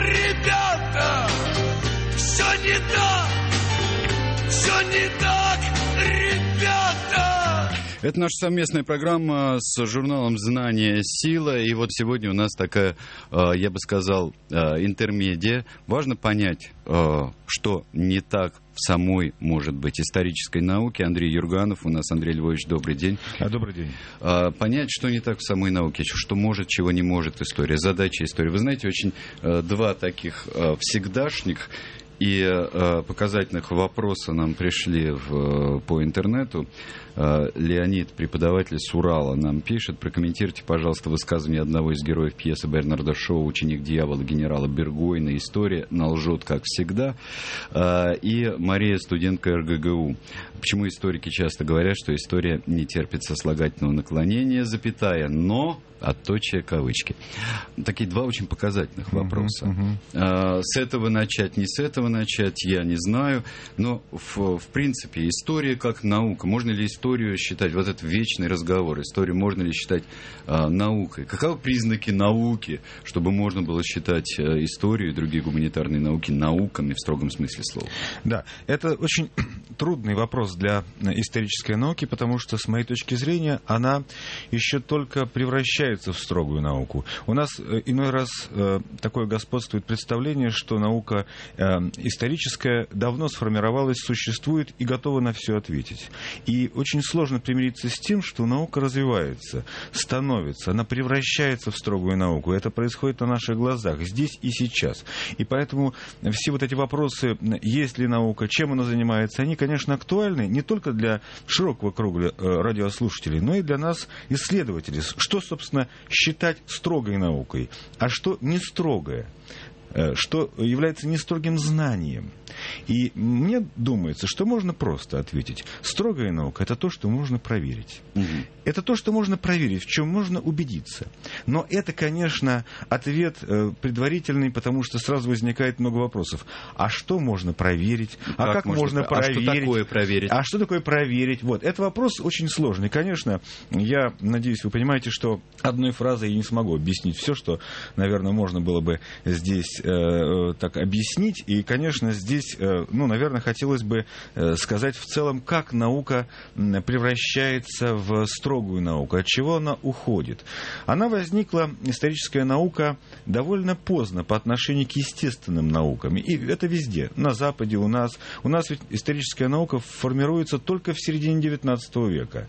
ребята, все не так, все не так, ребята. Это наша совместная программа с журналом «Знание. Сила». И вот сегодня у нас такая, я бы сказал, интермедия. Важно понять, что не так в самой, может быть, исторической науке. Андрей Юрганов у нас. Андрей Львович, добрый день. Добрый день. Понять, что не так в самой науке, что может, чего не может история, задача истории. Вы знаете, очень два таких всегдашних и показательных вопроса нам пришли по интернету. Леонид, преподаватель с Урала, нам пишет: прокомментируйте, пожалуйста, высказывание одного из героев пьесы Бернарда Шоу «Ученик дьявола» генерала Бергойна. История налжет, как всегда. И Мария, студентка РГГУ. Почему историки часто говорят, что история не терпит сослагательного наклонения, запятая, но... отточие кавычки. Такие два очень показательных вопроса. С этого начать, не с этого начать, я не знаю. Но, в принципе, история как наука. Можно ли историю считать, вот этот вечный разговор, историю можно ли считать наукой? Каковы признаки науки, чтобы можно было считать историю и другие гуманитарные науки науками в строгом смысле слова? Да, это очень трудный вопрос для исторической науки, потому что, с моей точки зрения, она еще только превращается в строгую науку. У нас иной раз такое господствует представление, что наука историческая давно сформировалась, существует и готова на все ответить. И очень сложно примириться с тем, что наука развивается, становится, она превращается в строгую науку. Это происходит на наших глазах, здесь и сейчас. И поэтому все вот эти вопросы, есть ли наука, чем она занимается, они, конечно, актуальны не только для широкого круга радиослушателей, но и для нас, исследователей. Что, собственно, считать строгой наукой, а что не строгое, что является не строгим знанием. И мне думается, что можно просто ответить: строгая наука — это то, что можно проверить. Это то, что можно проверить, в чем можно убедиться. Но это, конечно, ответ предварительный, потому что сразу возникает много вопросов. А что можно проверить? А как можно проверить? А что такое проверить? А что такое проверить? Вот. Это вопрос очень сложный. Конечно, я надеюсь, вы понимаете, что одной фразой я не смогу объяснить все, что, наверное, можно было бы здесь так объяснить. И, конечно, здесь, наверное, хотелось бы сказать в целом, как наука превращается в строгую науку, от чего она уходит. Она возникла, историческая наука, довольно поздно по отношению к естественным наукам. И это везде. На Западе, у нас. У нас ведь историческая наука формируется только в середине XIX века.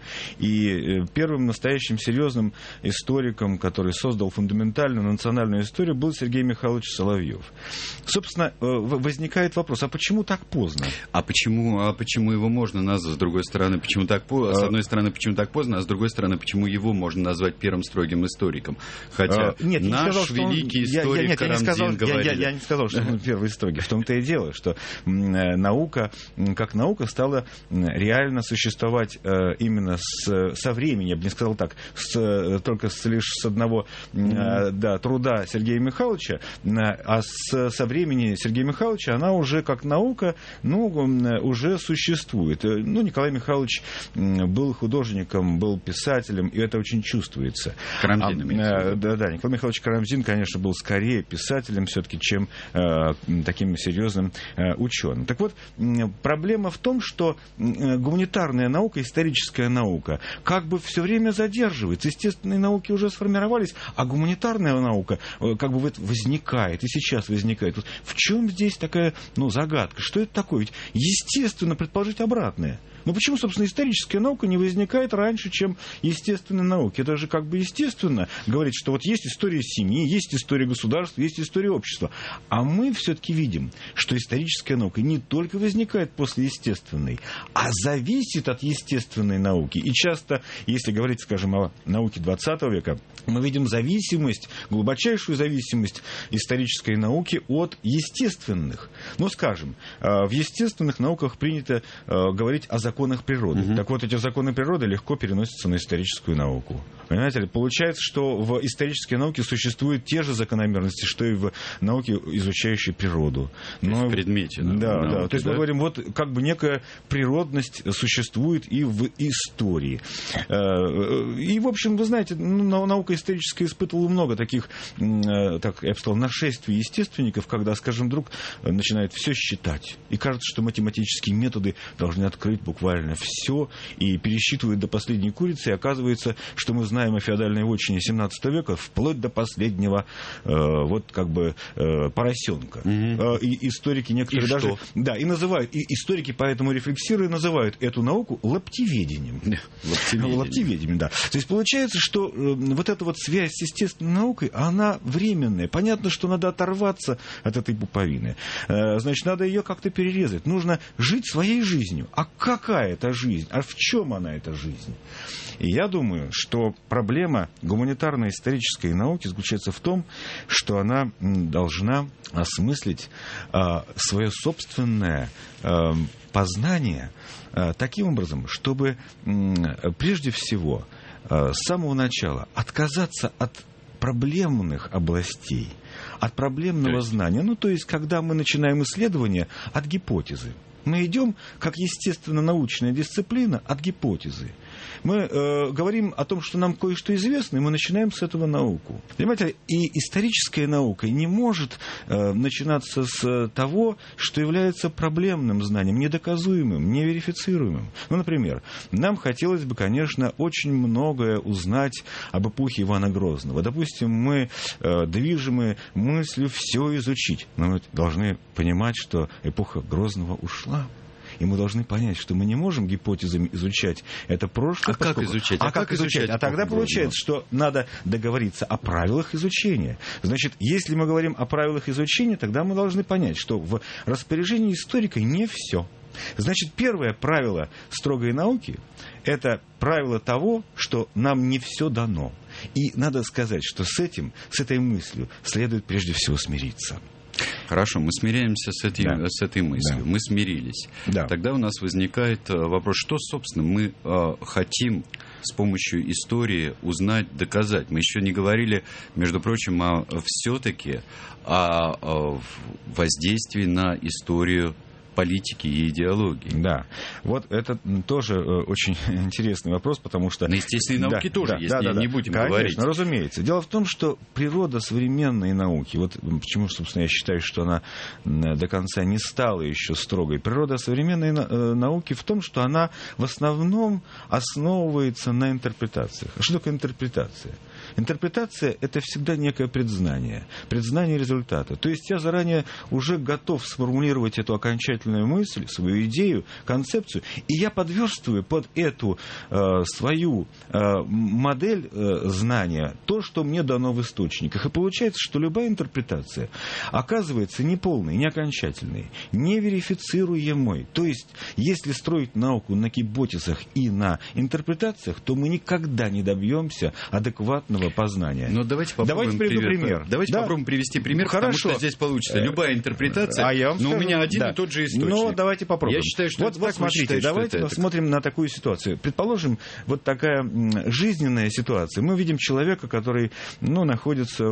И первым настоящим серьезным историком, который создал фундаментальную национальную историю, был Сергей Михайлович Соловьев. Собственно, возникает вопрос: а почему так поздно? А почему его можно назвать, с другой стороны, почему так поздно? С одной стороны, почему так поздно, а с другой стороны, почему его можно назвать первым строгим историком? Хотя наш великий историк Карамзин говорил... Я не сказал, что он первый историк. В том-то и дело, что наука, как наука, стала реально существовать именно со времени, я бы не сказал так, только лишь с одного труда Сергея Михайловича, а со времени Сергея Михайловича она уже как наука, уже существует. Николай Михайлович был художником, был писателем, и это очень чувствуется. Карамзин имеется в виду. Да, Николай Михайлович Карамзин, конечно, был скорее писателем все-таки, чем таким серьезным ученым. Так вот, проблема в том, что гуманитарная наука, историческая наука, как бы все время задерживается. Естественные науки уже сформировались, а гуманитарная наука как бы возникает, и сейчас возникает. Вот в чем здесь такая загадка? Что это такое? Ведь естественно предположить обратное. Но почему, собственно, историческая наука не возникает раньше, чем естественные науки? Это же как бы естественно говорить, что вот есть история семьи, есть история государства, есть история общества. А мы все-таки видим, что историческая наука не только возникает после естественной, а зависит от естественной науки. И часто, если говорить, скажем, о науке XX века, мы видим зависимость, глубочайшую зависимость исторической науки от естественных. Скажем, в естественных науках принято говорить о законах законах природы. Так вот, эти законы природы легко переносятся на историческую науку. Понимаете ли? Получается, что в исторической науке существуют те же закономерности, что и в науке, изучающей природу. В предмете. Да. То есть мы говорим, вот как бы некая природность существует и в истории. И, в общем, вы знаете, наука историческая испытывала много таких, так я бы сказал, нашествий естественников, когда, скажем, вдруг начинает все считать. И кажется, что математические методы должны открыть буквально все, и пересчитывают до последней курицы, и оказывается, что мы знаем о феодальной вотчине 17 века вплоть до последнего поросенка. И историки некоторые даже... Да, и называют, и историки поэтому рефлексируя называют эту науку лаптеведением. Лаптеведением, да. То есть получается, что вот эта вот связь с естественной наукой, она временная. Понятно, что надо оторваться от этой пуповины. Значит, надо ее как-то перерезать. Нужно жить своей жизнью. А какая это жизнь? А в чем она, эта жизнь? И я думаю, что проблема гуманитарной исторической науки заключается в том, что она должна осмыслить свое собственное познание таким образом, чтобы прежде всего с самого начала отказаться от проблемных областей, от проблемного знания. То есть, когда мы начинаем исследование от гипотезы. Мы идем, как естественно-научная дисциплина, от гипотезы. Мы говорим о том, что нам кое-что известно, и мы начинаем с этого науку. Понимаете, и историческая наука не может начинаться с того, что является проблемным знанием, недоказуемым, неверифицируемым. Например, нам хотелось бы, конечно, очень многое узнать об эпохе Ивана Грозного. Допустим, мы движимы мыслью все изучить. Но мы должны понимать, что эпоха Грозного ушла. И мы должны понять, что мы не можем гипотезами изучать это прошлое. Как изучать? Как изучать? А тогда получается, что надо договориться о правилах изучения. Значит, если мы говорим о правилах изучения, тогда мы должны понять, что в распоряжении историка не все. Значит, первое правило строгой науки – это правило того, что нам не все дано. И надо сказать, что с этой мыслью следует прежде всего смириться. Хорошо, мы смиряемся с этой мыслью. Да. Мы смирились. Да. Тогда у нас возникает вопрос, что, собственно, мы хотим с помощью истории узнать, доказать. Мы еще не говорили, между прочим, все-таки о воздействии на историю политики и идеологии. Да, вот это тоже очень интересный вопрос, потому что... На естественной науке тоже есть, не будем говорить. Конечно, разумеется. Дело в том, что природа современной науки, вот почему, собственно, я считаю, что она до конца не стала еще строгой. Природа современной науки в том, что она в основном основывается на интерпретациях. А что такое интерпретация? Интерпретация – это всегда некое предзнание результата. То есть я заранее уже готов сформулировать эту окончательную мысль, свою идею, концепцию, и я подверстываю под эту свою модель знания то, что мне дано в источниках. И получается, что любая интерпретация оказывается неполной, не окончательной, неверифицируемой. То есть, если строить науку на гипотезах и на интерпретациях, то мы никогда не добьемся адекватного познания. Но давайте попробуем пример. Давайте попробуем привести пример, потому что здесь получится любая интерпретация, но у меня один и тот же источник. Ну, давайте попробуем. Я считаю, что вот смотрите, давайте посмотрим на такую ситуацию. Предположим, вот такая жизненная ситуация. Мы видим человека, который находится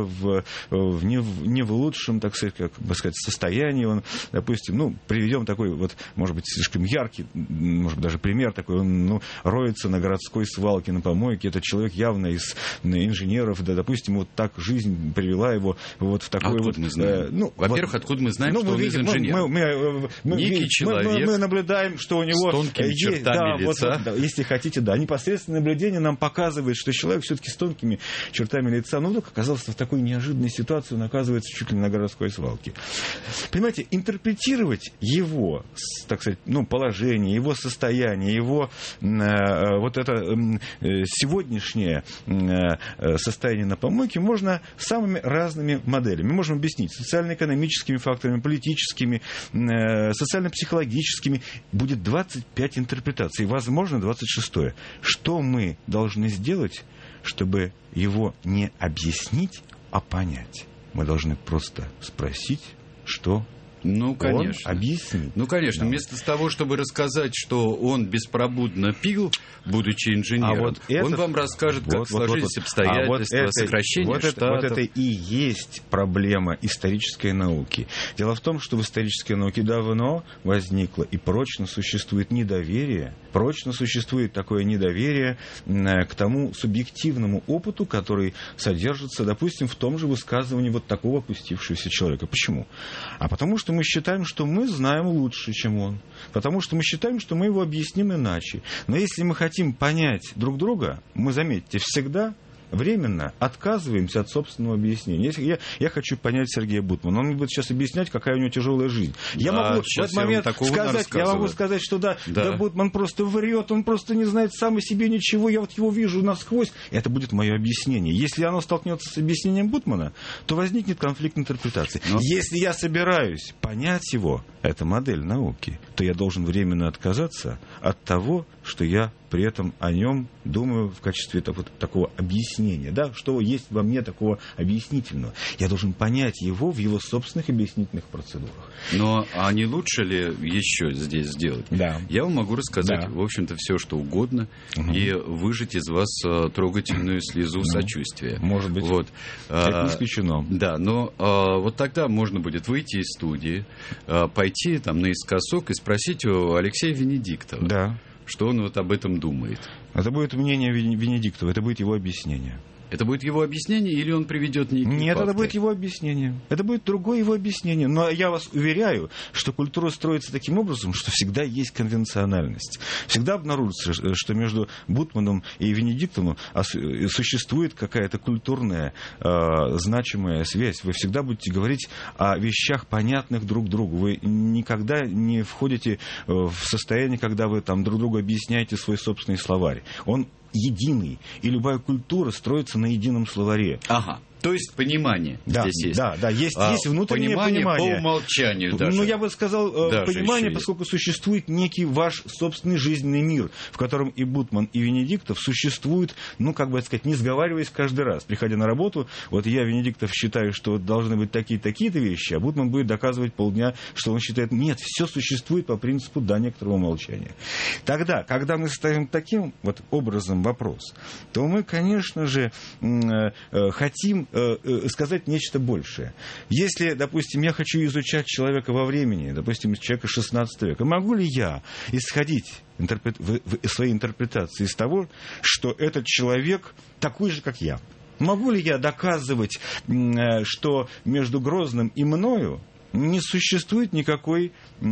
не в лучшем, так сказать, состоянии. Он, допустим, приведем такой, может быть, слишком яркий, может быть, даже пример такой. Он роется на городской свалке, на помойке. Это человек явно из инженеров. Да, допустим, вот так жизнь привела его вот в такой откуда мы знаем? Во-первых, откуда мы знаем, что он из инженеров? Некий человек мы наблюдаем, что у него с тонкими чертами лица. Если хотите, непосредственное наблюдение нам показывает, что человек все-таки с тонкими чертами лица, вдруг оказался в такой неожиданной ситуации, он оказывается чуть ли не на городской свалке. Понимаете, интерпретировать его, так сказать, положение, его состояние, его вот это сегодняшнее состояние на помойке можно самыми разными моделями. Мы можем объяснить социально-экономическими факторами, политическими, социально-психологическими. Будет 25 интерпретаций, возможно, 26-е. Что мы должны сделать, чтобы его не объяснить, а понять? Мы должны просто спросить, что Ну, конечно. Он объяснит. Ну, конечно. Да. Вместо того, чтобы рассказать, что он беспробудно пил, будучи инженером, он вам расскажет, как сложились обстоятельства, сокращение штатов. Вот это и есть проблема исторической науки. Дело в том, что в исторической науке давно возникло и прочно существует недоверие, такое недоверие к тому субъективному опыту, который содержится, допустим, в том же высказывании вот такого опустившегося человека. Почему? А потому что мы считаем, что мы знаем лучше, чем он. Потому что мы считаем, что мы его объясним иначе. Но если мы хотим понять друг друга, мы, заметьте, всегда временно отказываемся от собственного объяснения. Если я хочу понять Сергея Бутмана, он мне будет сейчас объяснять, какая у него тяжелая жизнь. Я могу в этот момент сказать, что да, Бутман просто врет, он просто не знает сам о себе ничего, я вот его вижу насквозь. Это будет мое объяснение. Если оно столкнется с объяснением Бутмана, то возникнет конфликт интерпретации. Если я собираюсь понять его, это модель науки, то я должен временно отказаться от того, что я при этом о нем думаю в качестве такого объяснения. Да? Что есть во мне такого объяснительного? Я должен понять его в его собственных объяснительных процедурах. Но а не лучше ли еще здесь сделать? Да. Я вам могу рассказать, в общем-то, все, что угодно, и выжать из вас трогательную слезу сочувствия. Может быть. Вот. Это не исключено. Да, но вот тогда можно будет выйти из студии, пойти там наискосок и спросить у Алексея Венедиктова. Да. Что он вот об этом думает? Это будет мнение Венедиктова, это будет его объяснение. Это будет его объяснение или он приведет некие Нет, факты? Это будет его объяснение. Это будет другое его объяснение. Но я вас уверяю, что культура строится таким образом, что всегда есть конвенциональность. Всегда обнаружится, что между Бутманом и Венедиктовым существует какая-то культурная значимая связь. Вы всегда будете говорить о вещах, понятных друг другу. Вы никогда не входите в состояние, когда вы там друг другу объясняете свой собственный словарь. Он единый, и любая культура строится на едином словаре. Ага. То есть понимание здесь есть. Да, есть внутреннее понимание. По умолчанию даже. Ну, я бы сказал, понимание, поскольку существует некий ваш собственный жизненный мир, в котором и Бутман, и Венедиктов существуют, ну, как бы сказать, не сговариваясь каждый раз. Приходя на работу, вот я, Венедиктов, считаю, что должны быть такие-то вещи, а Бутман будет доказывать полдня, что он считает, нет, все существует по принципу некоторого умолчания. Тогда, когда мы ставим таким вот образом вопрос, то мы, конечно же, хотим сказать нечто большее. Если, допустим, я хочу изучать человека во времени, допустим, человека XVI века, могу ли я исходить в своей интерпретации из того, что этот человек такой же, как я? Могу ли я доказывать, что между Грозным и мною не существует никакой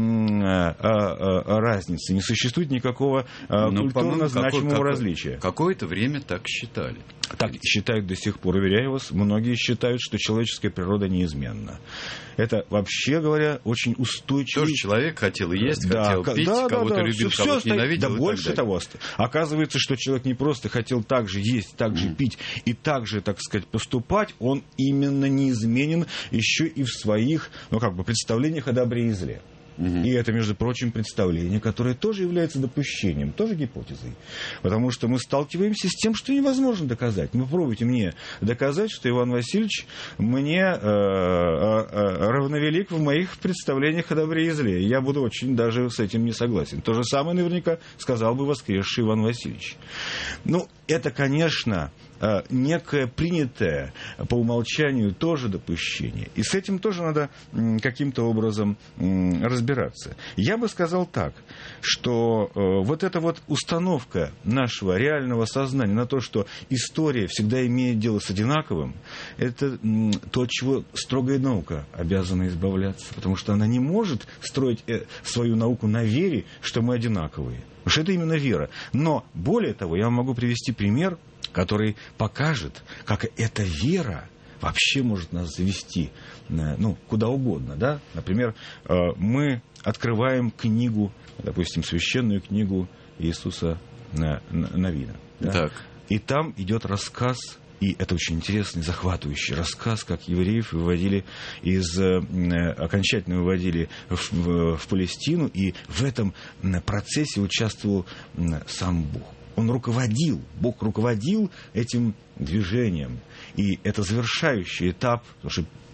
разницы, не существует никакого культурно значимого различия? Какое-то время так считали. Так считают до сих пор, уверяю вас. Многие считают, что человеческая природа неизменна. Это, вообще говоря, очень устойчивый... Тоже человек хотел есть, хотел пить, кого-то любил, кого-то ненавидел. Да, больше того. Оказывается, что человек не просто хотел так же есть, так же пить и так же, так сказать, поступать, он именно неизменен еще и в своих, представлениях о добре и зле. И это, между прочим, представление, которое тоже является допущением, тоже гипотезой. Потому что мы сталкиваемся с тем, что невозможно доказать. Попробуйте мне доказать, что Иван Васильевич мне равновелик в моих представлениях о добре и зле. Я буду очень даже с этим не согласен. То же самое наверняка сказал бы воскресший Иван Васильевич. Это, конечно, некое принятое по умолчанию тоже допущение. И с этим тоже надо каким-то образом разбираться. Я бы сказал так, что вот эта вот установка нашего реального сознания на то, что история всегда имеет дело с одинаковым, это то, от чего строгая наука обязана избавляться. Потому что она не может строить свою науку на вере, что мы одинаковые. Потому что это именно вера. Но, более того, я вам могу привести пример, который покажет, как эта вера вообще может нас завести куда угодно. Да? Например, мы открываем книгу, допустим, священную книгу Иисуса Навина. Да? Так. И там идет рассказ, и это очень интересный, захватывающий рассказ, как евреев окончательно выводили в Палестину, и в этом процессе участвовал сам Бог. Бог руководил этим движением. И это завершающий этап, потому что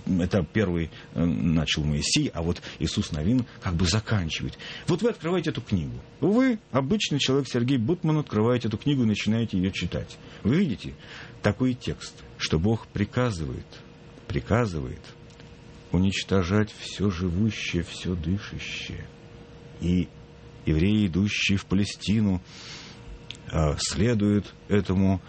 это первый начал Моисей, а вот Иисус Навин как бы заканчивает. Вот вы открываете эту книгу. Вы, обычный человек Сергей Бутман, открываете эту книгу и начинаете ее читать. Вы видите такой текст, что Бог приказывает уничтожать все живущее, все дышащее. И евреи, идущие в Палестину, следуют этому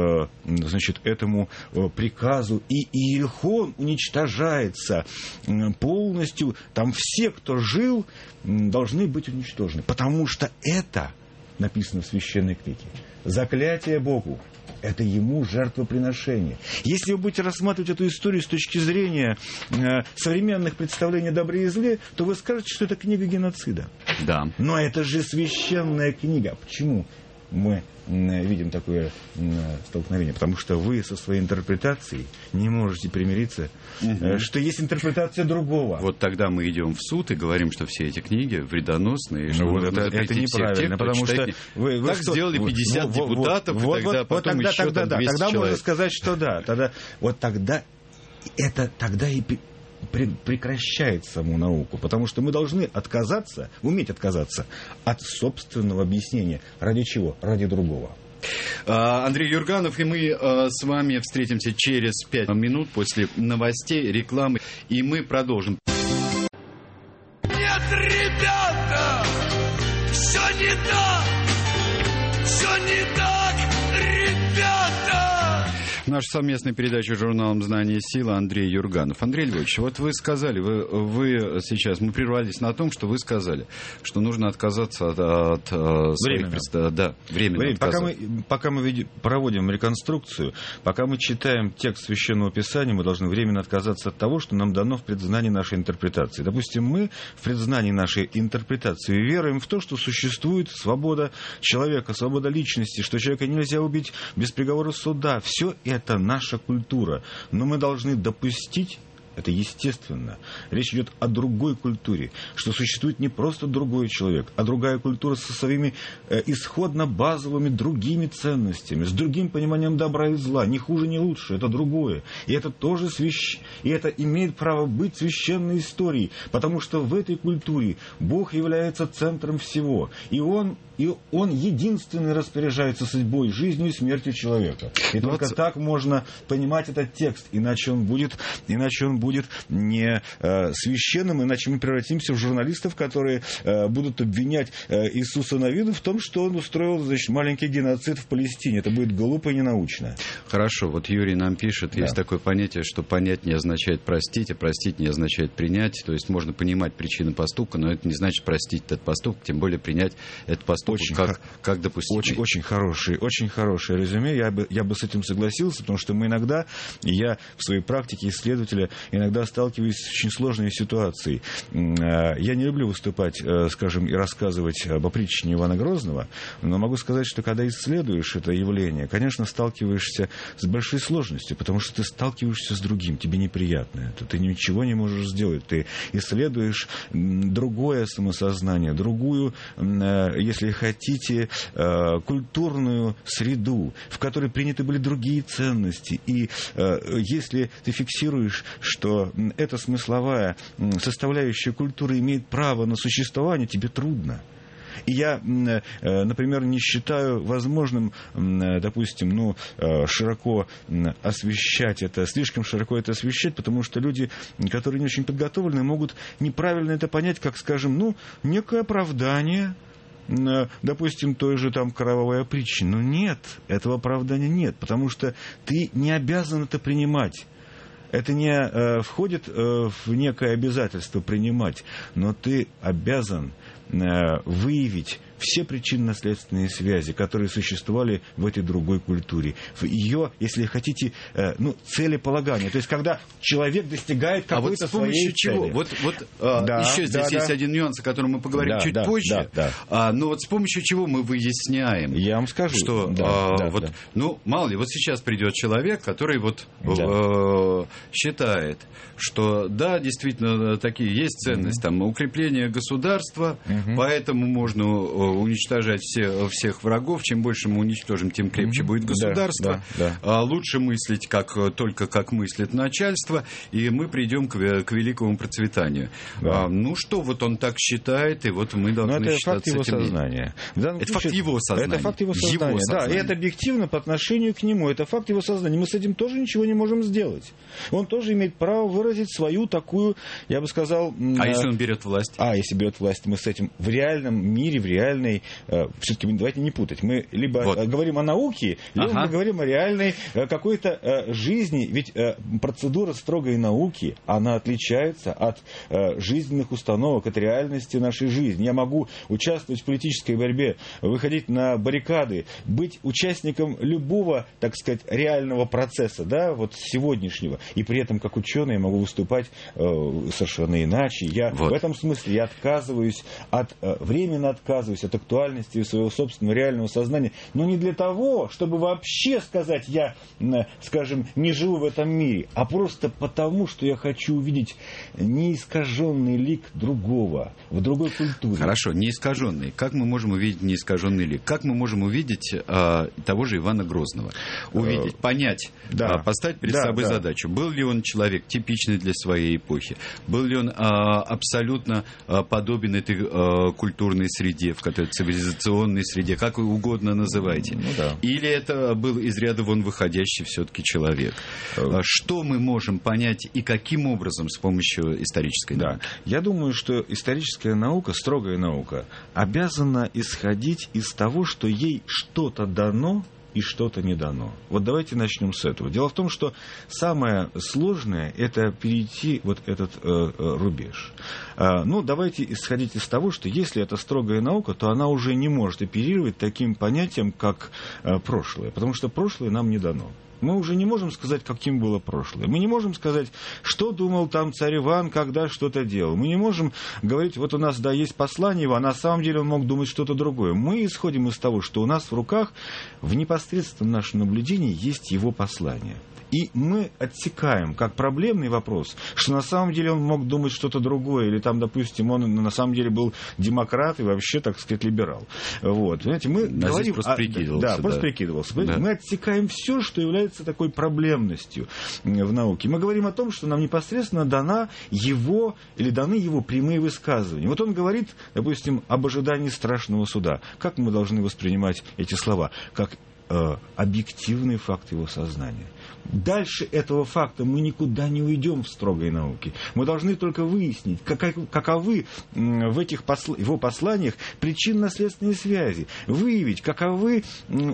приказу, и Иерихон уничтожается полностью. Там все, кто жил, должны быть уничтожены, потому что это написано в священной книге. Заклятие Богу. Это ему жертвоприношение. Если вы будете рассматривать эту историю с точки зрения современных представлений о добре и зле, то вы скажете, что это книга геноцида. Да. Но это же священная книга. Почему мы видим такое столкновение? Потому что вы со своей интерпретацией не можете примириться, что есть интерпретация другого. Вот тогда мы идем в суд и говорим, что все эти книги вредоносные. И что вот это неправильно, потому что вы так что, сделали 50 депутатов, и тогда потом еще там 200 тогда человек. можно сказать, что да. Тогда и прекращает саму науку, потому что мы должны уметь отказаться от собственного объяснения. Ради чего? Ради другого. Андрей Юрганов, и мы с вами встретимся через 5 минут после новостей, рекламы, и мы продолжим. Нет, ребята, все не так, ребята. Наша совместная передача журналом «Знание и сила», Андрей Юрганов. Андрей Львович, вот вы сказали, вы сейчас, мы прервались на том, что вы сказали, что нужно отказаться от своих представлений. Да, временно пока мы проводим реконструкцию, пока мы читаем текст Священного Писания, мы должны временно отказаться от того, что нам дано в предзнании нашей интерпретации. Допустим, мы в предзнании нашей интерпретации веруем в то, что существует свобода человека, свобода личности, что человека нельзя убить без приговора суда. Все это наша культура. Но мы должны допустить, это естественно, речь идет о другой культуре, что существует не просто другой человек, а другая культура со своими исходно базовыми другими ценностями, с другим пониманием добра и зла, ни хуже, ни лучше, это другое. И это тоже и это имеет право быть священной историей, потому что в этой культуре Бог является центром всего, и Он единственный распоряжается судьбой, жизнью и смертью человека. И только так можно понимать этот текст, иначе он будет не священным, иначе мы превратимся в журналистов, которые будут обвинять Иисуса Навина в том, что он устроил, маленький геноцид в Палестине. Это будет глупо и ненаучно. Хорошо, вот Юрий нам пишет, есть такое понятие, что понять не означает простить, а простить не означает принять. То есть можно понимать причины поступка, но это не значит простить этот поступок, тем более принять этот поступок как допустимый. Очень хорошее резюме. Я бы с этим согласился, потому что я в своей практике исследователя иногда сталкиваюсь с очень сложной ситуацией. Я не люблю выступать, скажем, и рассказывать об опричнине Ивана Грозного, но могу сказать, что когда исследуешь это явление, конечно, сталкиваешься с большой сложностью, потому что ты сталкиваешься с другим, тебе неприятно это, ты ничего не можешь сделать, ты исследуешь другое самосознание, другую, если хотите, культурную среду, в которой приняты были другие ценности, и если ты фиксируешь, что эта смысловая составляющая культуры имеет право на существование, тебе трудно. И я, например, не считаю возможным, допустим, широко освещать это, слишком широко это освещать, потому что люди, которые не очень подготовлены, могут неправильно это понять, как, скажем, некое оправдание, допустим, той же кровавой притчи. Но нет, этого оправдания нет, потому что ты не обязан это принимать. Это не входит в некое обязательство принимать, но ты обязан выявить все причинно-следственные связи, которые существовали в этой другой культуре. В ее, если хотите, целеполагание. То есть, когда человек достигает какой-то своей цели. Вот еще здесь есть один нюанс, о котором мы поговорим чуть позже. Но вот с помощью чего мы выясняем? Я вам скажу. Что, мало ли, вот сейчас придет человек, который считает, что да, действительно, такие есть ценности, укрепление государства, поэтому можно уничтожать всех врагов. Чем больше мы уничтожим, тем крепче будет государство. Лучше мыслить только как мыслит начальство, и мы придем к великому процветанию. Ну что, вот он так считает, и вот мы должны считаться этим. Это факт его сознания. Это факт его сознания. Это факт его сознания. Да, и это объективно по отношению к нему. Это факт его сознания. Мы с этим тоже ничего не можем сделать. Он тоже имеет право выразить свою такую, я бы сказал... А если он берет власть? Если берет власть, мы с этим в реальном мире, в реальной... Все-таки давайте не путать. Мы либо говорим о науке, либо мы говорим о реальной какой-то жизни. Ведь процедура строгой науки, она отличается от жизненных установок, от реальности нашей жизни. Я могу участвовать в политической борьбе, выходить на баррикады, быть участником любого, так сказать, реального процесса, да, вот сегодняшнего, и при этом как ученый я могу выступать совершенно иначе. В этом смысле я временно отказываюсь от актуальности своего собственного реального сознания, но не для того, чтобы вообще сказать, я, скажем, не живу в этом мире, а просто потому, что я хочу увидеть неискаженный лик другого, в другой культуре. Хорошо, неискаженный. Как мы можем увидеть неискаженный лик? Как мы можем увидеть того же Ивана Грозного? Увидеть, понять, поставить перед собой задачу. Был ли он человек типичный для своей эпохи? Был ли он абсолютно подобен этой культурной среде, в которой цивилизационной среде, как вы угодно называйте? Или это был из ряда вон выходящий все-таки человек? Что мы можем понять и каким образом с помощью исторической науки? Я думаю, что историческая наука, строгая наука, обязана исходить из того, что ей что-то дано и что-то не дано. Вот давайте начнем с этого. Дело в том, что самое сложное – это перейти вот этот рубеж. Давайте исходить из того, что если это строгая наука, то она уже не может оперировать таким понятием, как прошлое, потому что прошлое нам не дано. Мы уже не можем сказать, каким было прошлое. Мы не можем сказать, что думал там царь Иван, когда что-то делал. Мы не можем говорить, вот у нас, есть послание его, а на самом деле он мог думать что-то другое. Мы исходим из того, что у нас в руках, в непосредственном нашем наблюдении, есть его послание. И мы отсекаем как проблемный вопрос, что на самом деле он мог думать что-то другое, или там, допустим, он на самом деле был демократ и вообще, так сказать, либерал. Понимаете, мы говорим... просто прикидывался. Просто прикидывался. Мы отсекаем все, что является такой проблемностью в науке. Мы говорим о том, что нам непосредственно даны его прямые высказывания. Вот он говорит, допустим, об ожидании страшного суда. Как мы должны воспринимать эти слова? Как объективный факт его сознания. Дальше этого факта мы никуда не уйдем в строгой науке. Мы должны только выяснить, каковы в этих его посланиях причинно-следственные связи, выявить, каковы,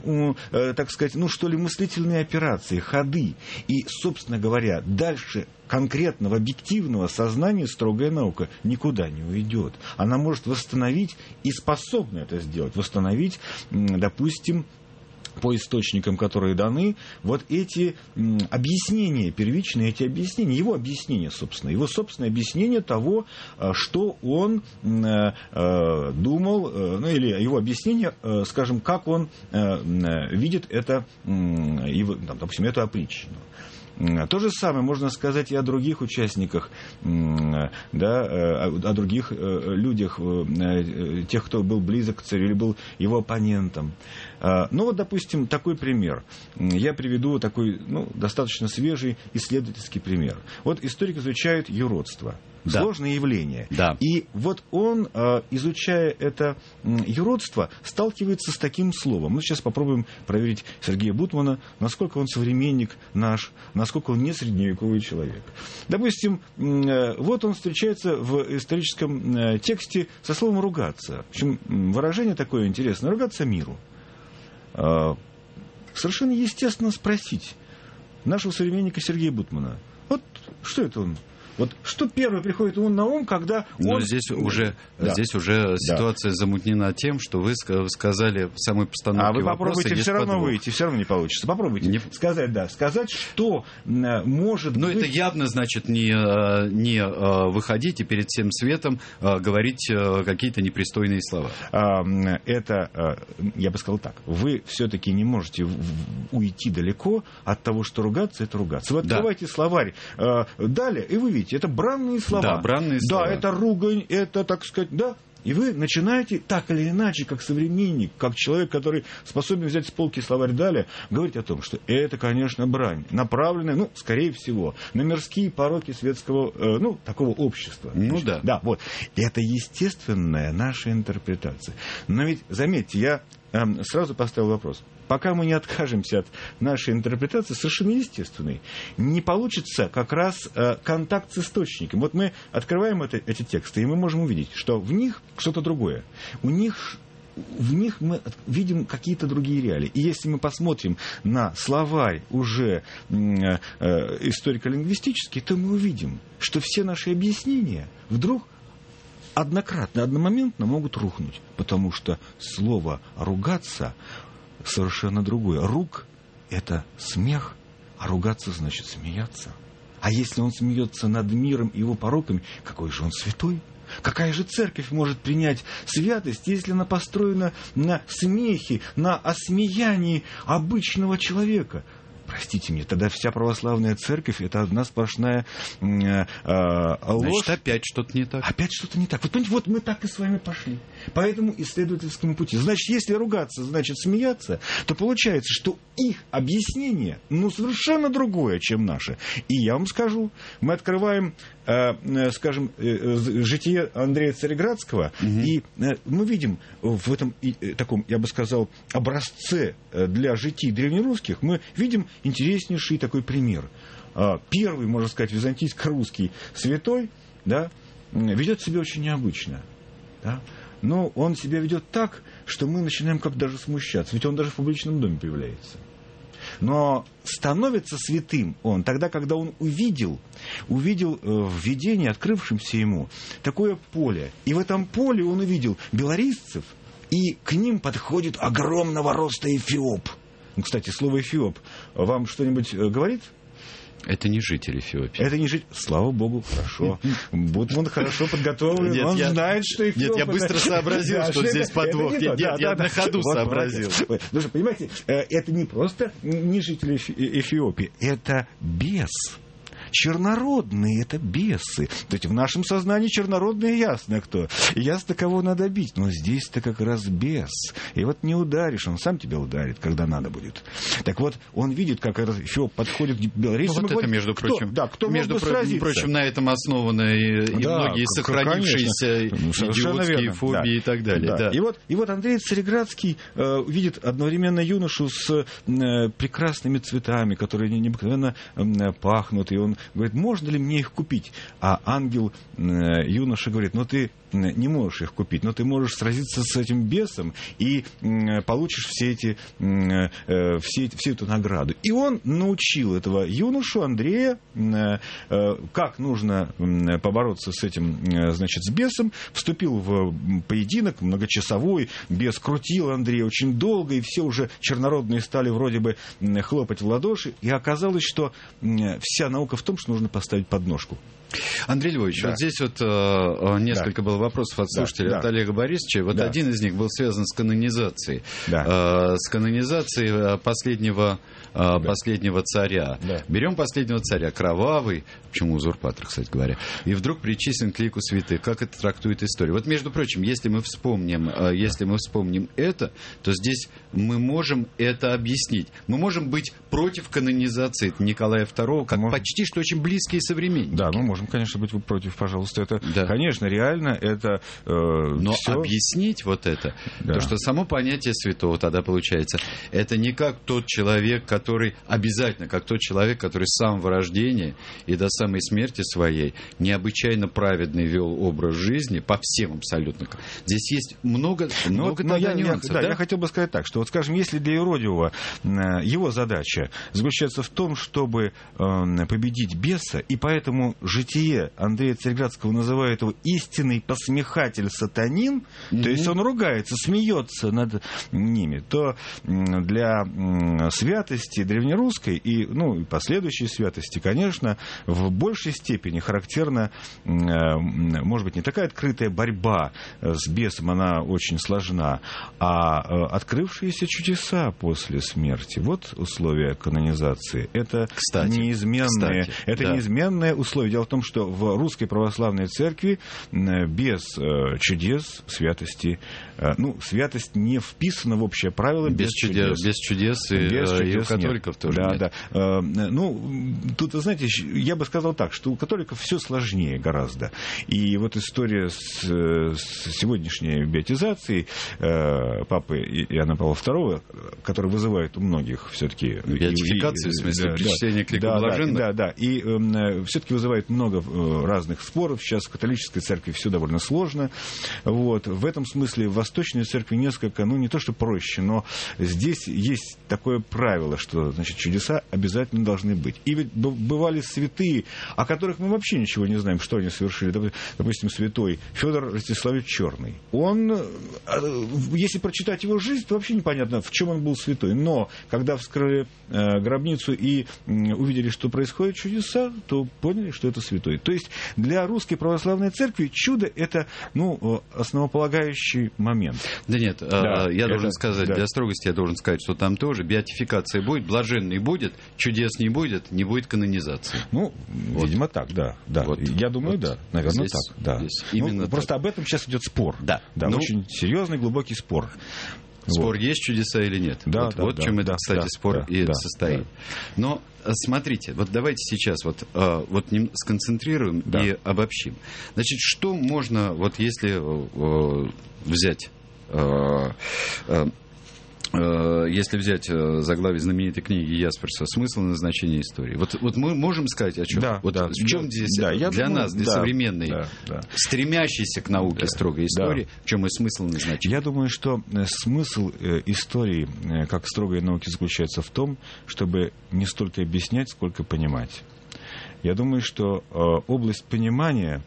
так сказать, мыслительные операции, ходы. И, собственно говоря, дальше конкретного объективного сознания строгая наука никуда не уйдет. Она может восстановить и способна это сделать, восстановить, допустим, по источникам, которые даны, вот эти объяснения, первичные эти объяснения, его собственное объяснение того, что он думал, или его объяснение, скажем, как он видит это, допустим, эту опричнину. То же самое можно сказать и о других участниках, о других людях, тех, кто был близок к царю или был его оппонентом. Допустим, такой пример. Я приведу такой достаточно свежий исследовательский пример. Вот историк изучает юродство. Сложное явление. И вот он, изучая это юродство, сталкивается с таким словом. Мы сейчас попробуем проверить Сергея Бутмана, насколько он современник наш, насколько он не средневековый человек. Допустим, вот он встречается в историческом тексте со словом «ругаться». В общем, выражение такое интересное – «ругаться миру». Совершенно естественно спросить нашего современника Сергея Бутмана, вот что это он? Вот что первое приходит ему на ум, когда он... Но здесь уже ситуация замутнена тем, что вы сказали в самой постановке вопроса... А вы попробуйте все равно выйти, все равно не получится. Попробуйте сказать, что может быть... Но это явно, значит, не выходить и перед всем светом говорить какие-то непристойные слова. Это, я бы сказал так, вы все-таки не можете уйти далеко от того, что ругаться — это ругаться. Вы открывайте словарь далее, и вы видите, это бранные слова. Да, бранные слова. Да, это ругань, это, так сказать, И вы начинаете так или иначе, как современник, как человек, который способен взять с полки словарь Даля, говорить о том, что это, конечно, брань, направленная, скорее всего, на мирские пороки светского, такого общества. Ну да. Да, вот. Это естественная наша интерпретация. Но ведь, заметьте, я сразу поставил вопрос. Пока мы не откажемся от нашей интерпретации, совершенно естественной, не получится как раз контакт с источником. Вот мы открываем эти тексты, и мы можем увидеть, что в них что-то другое. В них мы видим какие-то другие реалии. И если мы посмотрим на словарь уже историко-лингвистический, то мы увидим, что все наши объяснения вдруг одномоментно могут рухнуть. Потому что слово «ругаться» совершенно другое. Рук — это смех, а ругаться значит смеяться. А если он смеется над миром и его пороками, какой же он святой? Какая же церковь может принять святость, если она построена на смехе, на осмеянии обычного человека? Простите мне, тогда вся православная церковь — это одна сплошная ложь. Значит, опять что-то не так. Опять что-то не так. Вот понимаете, вот мы так и с вами пошли. По этому исследовательскому пути. Значит, если ругаться, значит смеяться, то получается, что их объяснение, совершенно другое, чем наше. И я вам скажу, мы открываем, скажем, житие Андрея Цареградского, и мы видим в этом таком, я бы сказал, образце для житий древнерусских, мы видим интереснейший такой пример. Первый, можно сказать, византийско-русский святой, да, ведет себя очень необычно. Да? Но он себя ведет так, что мы начинаем как даже смущаться. Ведь он даже в публичном доме появляется. Но становится святым он тогда, когда он увидел в видении, открывшемся ему, такое поле. И в этом поле он увидел белорисцев, и к ним подходит огромного роста эфиоп. Кстати, слово «эфиоп» вам что-нибудь говорит? Это не житель Эфиопии. Это не житель. Слава богу, хорошо. Бутман хорошо подготовлен. Нет, он знает, что Эфиоп... Нет, я быстро сообразил, что здесь подвох. Нет, я на ходу сообразил. Потому что, понимаете, это не просто не жители Эфиопии, это бес. Чернородные — это бесы. То есть в нашем сознании чернородные ясно кто. Ясно, кого надо бить. Но здесь-то как раз бес. И вот не ударишь, он сам тебя ударит, когда надо будет. Так вот, он видит, как Эфиоп подходит к белорисам. Вот это, между прочим, между прочим, на этом основаны и многие сохранившиеся идиотские фобии и так далее. Да. И вот Андрей Цареградский видит одновременно юношу с прекрасными цветами, которые необыкновенно пахнут, и он говорит, можно ли мне их купить? А ангел юноша говорит, ты не можешь их купить, но ты можешь сразиться с этим бесом и получишь всю эту награду. И он научил этого юношу, Андрея, как нужно побороться с этим, с бесом, вступил в поединок многочасовой, бес крутил Андрея очень долго, и все уже чернородные стали вроде бы хлопать в ладоши, и оказалось, что вся наука в том, что нужно поставить подножку. Андрей Львович, вот здесь несколько было вопросов от слушателей, от Олега Борисовича. Один из них был связан с канонизацией. С канонизацией последнего царя. Берем последнего царя, кровавый, почему узурпатор, кстати говоря, и вдруг причислен к лику святых. Как это трактует история? Вот, между прочим, если мы вспомним это, то здесь мы можем это объяснить. Мы можем быть против канонизации Николая II, как почти что очень близкие современники. Да, мы можем, конечно, быть против, пожалуйста. Это, конечно, реально это... Но всё... объяснить вот это, то, что само понятие святого тогда получается, это не как тот человек, который с самого рождения и до самой смерти своей необычайно праведный вел образ жизни по всем абсолютно. Здесь есть много нюансов. Я хотел бы сказать так, что, скажем, если для Юродивого его задача заключается в том, чтобы победить беса, и поэтому житие Андрея Цареградского называет его истинный посмехатель-сатанин, то есть он ругается, смеется над ними, то для святости святости древнерусской и последующей святости, конечно, в большей степени характерна, может быть, не такая открытая борьба с бесом, она очень сложна, а открывшиеся чудеса после смерти. Вот условия канонизации. Это неизменное условие. Дело в том, что в Русской Православной Церкви без чудес святости, святость не вписана в общее правило без чудес. Без чудес и у католиков нет. тоже нет. Да. Тут, вы знаете, я бы сказал так, что у католиков все сложнее гораздо. И вот история с сегодняшней беатизацией папы Иоанна Павла II, которая вызывает у многих все-таки... Беатификация, в смысле, причисление к лику блаженных? Да. И все-таки вызывает много разных споров. Сейчас в католической церкви все довольно сложно. Вот. В этом смысле в Восточной церкви несколько, не то что проще, но здесь есть такое правило, что, значит, чудеса обязательно должны быть. И ведь бывали святые, о которых мы вообще ничего не знаем, что они совершили. Допустим, святой Федор Ростиславич Черный. Он, если прочитать его жизнь, то вообще непонятно, в чем он был святой. Но когда вскрыли гробницу и увидели, что происходят чудеса, то поняли, что это святой. То есть для Русской Православной Церкви чудо — это, основополагающий момент. Да нет, я должен сказать, для строгости я должен сказать, что там тоже беатификация будет, блаженный будет, чудес не будет канонизации. Видимо, так, да. Вот, я думаю, да, наверное, здесь, так. Да. Именно просто об этом сейчас идет спор. Да. Очень серьезный, глубокий спор. Спор, есть чудеса или нет. В чем этот, кстати, спор состоит. Но смотрите, вот давайте сейчас сконцентрируем и обобщим. Значит, что можно, если взять... Если взять заглавие знаменитой книги Ясперса «Смысл и назначение истории». Вот мы можем сказать о чем? В чем здесь для нас, для современной, стремящейся к науке строгой истории, в чем и смысл и назначение? Я думаю, что смысл истории, как строгой науки, заключается в том, чтобы не столько объяснять, сколько понимать. Я думаю, что область понимания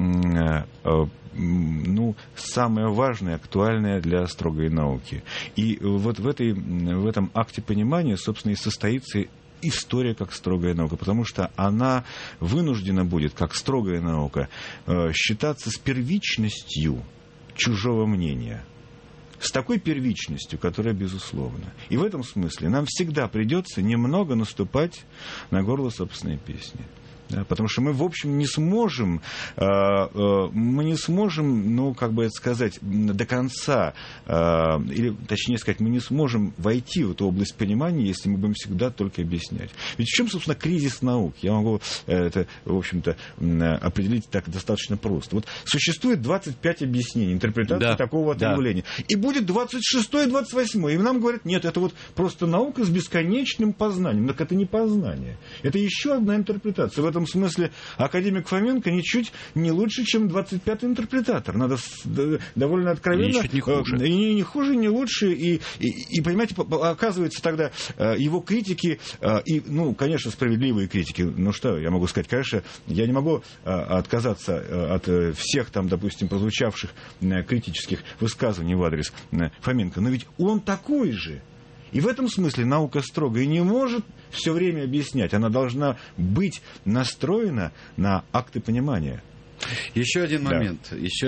самое важное, актуальное для строгой науки. И вот в этом акте понимания, собственно, и состоится история как строгая наука, потому что она вынуждена будет, как строгая наука, считаться с первичностью чужого мнения. С такой первичностью, которая безусловна. И в этом смысле нам всегда придется немного наступать на горло собственной песни. Да, потому что мы, в общем, не сможем, до конца, или, точнее сказать, мы не сможем войти в эту область понимания, если мы будем всегда только объяснять. Ведь в чем, собственно, кризис наук? Я могу это, в общем-то, определить так достаточно просто. Вот существует 25 объяснений, интерпретаций такого явления. И будет 26-е, 28-е. И нам говорят, нет, это вот просто наука с бесконечным познанием. Так это не познание. Это еще одна интерпретация. В этом смысле академик Фоменко ничуть не лучше, чем 25-й интерпретатор. Надо довольно откровенно... И не хуже. И не хуже, не лучше. И понимаете, оказывается тогда его критики, конечно, справедливые критики. Что я могу сказать? Конечно, я не могу отказаться от всех там, допустим, прозвучавших критических высказываний в адрес Фоменко. Но ведь он такой же. И в этом смысле наука строгая не может все время объяснять. Она должна быть настроена на акты понимания. Еще один момент.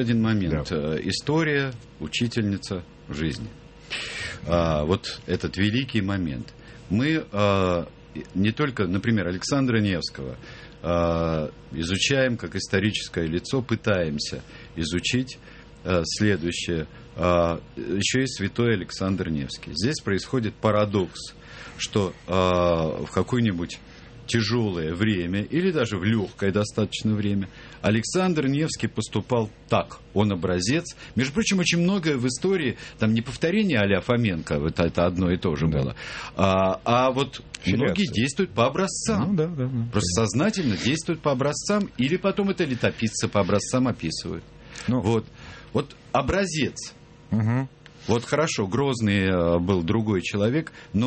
История, учительница жизни. Вот этот великий момент. Мы не только, например, Александра Невского изучаем как историческое лицо, пытаемся изучить следующее. Еще и святой Александр Невский. Здесь происходит парадокс, что в какое-нибудь тяжелое время, или даже в легкое достаточно время, Александр Невский поступал так. Он образец. Между прочим, очень многое в истории, там не повторение а-ля Фоменко, вот это одно и то же было, а вот многие действуют по образцам. Просто сознательно действуют по образцам, или потом это летописцы по образцам описывают. Вот образец. Вот хорошо, Грозный был другой человек, но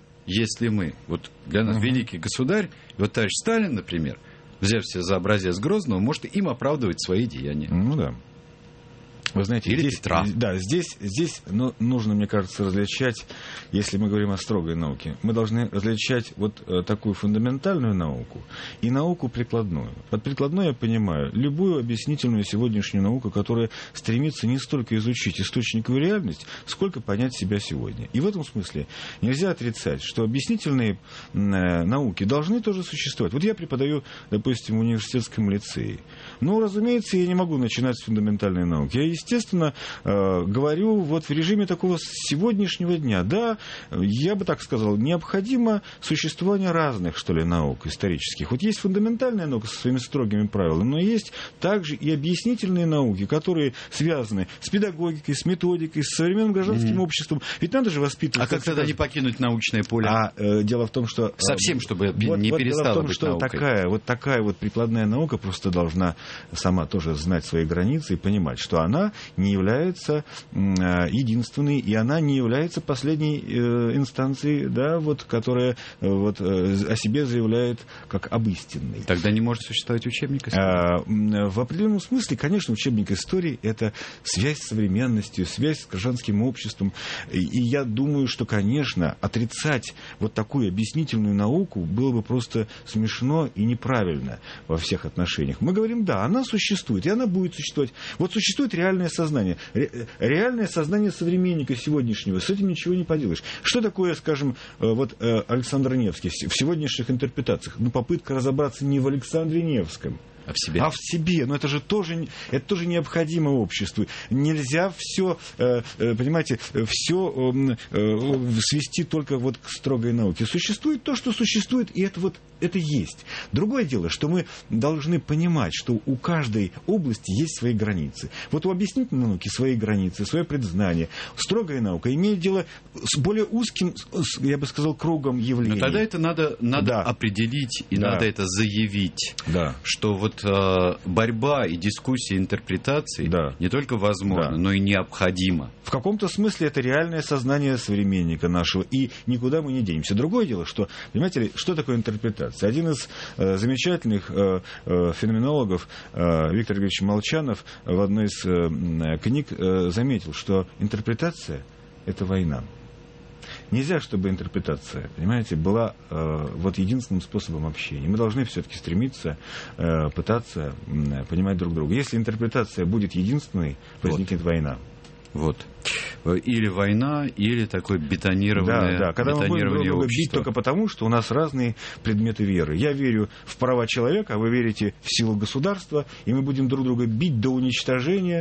вот для нас великий государь, вот товарищ Сталин, например, взявшись за образец Грозного, может им оправдывать свои деяния. Вы знаете, Или здесь, Петра. да, здесь нужно, мне кажется, различать, если мы говорим о строгой науке, мы должны различать вот такую фундаментальную науку и науку прикладную. Под прикладной я понимаю любую объяснительную сегодняшнюю науку, которая стремится не столько изучить источниковую реальность, сколько понять себя сегодня. И в этом смысле нельзя отрицать, что объяснительные науки должны тоже существовать. Вот я преподаю, допустим, в университетском лицее. Но, разумеется, я не могу начинать с фундаментальной науки. Я, естественно, говорю вот в режиме такого сегодняшнего дня. Да, я бы так сказал, необходимо существование разных, что ли, наук исторических. Вот есть фундаментальная наука со своими строгими правилами, но есть также и объяснительные науки, которые связаны с педагогикой, с методикой, с современным гражданским обществом. Ведь надо же воспитывать... А как тогда не покинуть научное поле? Дело в том, что... Совсем, чтобы не перестало быть наукой. Такая вот прикладная наука просто должна сама тоже знать свои границы и понимать, что она не является единственной, и она не является последней инстанцией, да, вот, которая вот, о себе заявляет как об истинной. Тогда не может существовать учебник истории? В определенном смысле, конечно, учебник истории — это связь с современностью, связь с гражданским обществом. И я думаю, что, конечно, отрицать вот такую объяснительную науку было бы просто смешно и неправильно во всех отношениях. Мы говорим, да, она существует, и она будет существовать. Вот существует реальное сознание. Реальное сознание современника сегодняшнего. С этим ничего не поделаешь. Что такое, скажем, вот Александр Невский в сегодняшних интерпретациях? Ну, попытка разобраться не в Александре Невском, а в себе. А в себе. Но это же тоже необходимо обществу. Нельзя все, понимаете, все свести только вот к строгой науке. Существует то, что существует, и это есть. Другое дело, что мы должны понимать, что у каждой области есть свои границы. Вот у объяснительной науки свои границы, свое предзнание. Строгая наука имеет дело с более узким, я бы сказал, кругом явлений. Но тогда это надо определить и надо это заявить, что вот борьба и дискуссия интерпретаций не только возможна, но и необходима. В каком-то смысле это реальное сознание современника нашего, и никуда мы не денемся. Другое дело, что, понимаете ли, что такое интерпретация? Один из замечательных феноменологов, Виктор Григорьевич Молчанов, в одной из книг заметил, что интерпретация — это война. Нельзя, чтобы интерпретация, понимаете, была вот единственным способом общения. Мы должны все-таки стремиться, пытаться понимать друг друга. Если интерпретация будет единственной, возникнет война. Вот. Или война, или такое бетонирование. Да, когда мы будем друг друга бить только потому, что у нас разные предметы веры. Я верю в права человека, а вы верите в силу государства, и мы будем друг друга бить до уничтожения,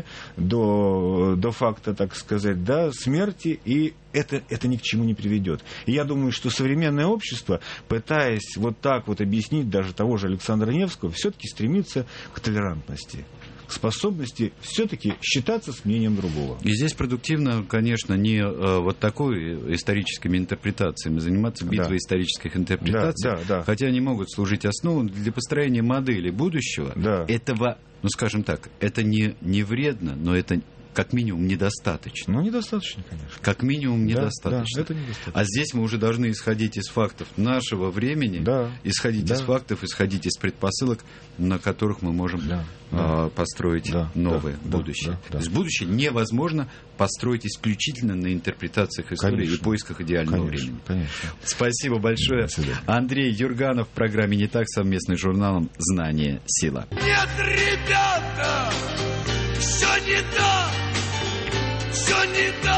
до факта, так сказать, смерти, и это ни к чему не приведет. И я думаю, что современное общество, пытаясь вот так вот объяснить даже того же Александра Невского, все-таки стремится к толерантности, к способности все-таки считаться с мнением другого. И здесь продуктивно, конечно, не вот такой историческими интерпретациями заниматься, битвой исторических интерпретаций, хотя они могут служить основой для построения модели будущего. Этого, ну скажем так, это не вредно, но это как минимум недостаточно. Ну, недостаточно, конечно. Как минимум недостаточно. Да, это недостаточно. А здесь мы уже должны исходить из фактов нашего времени, исходить из фактов, исходить из предпосылок, на которых мы можем построить новое будущее. То есть будущее невозможно построить исключительно на интерпретациях истории и поисках идеального времени. Конечно. Спасибо большое. Андрей Юрганов в программе «Не так», совместно с журналом «Знание. Сила». Нет, ребята, все не так, все не так.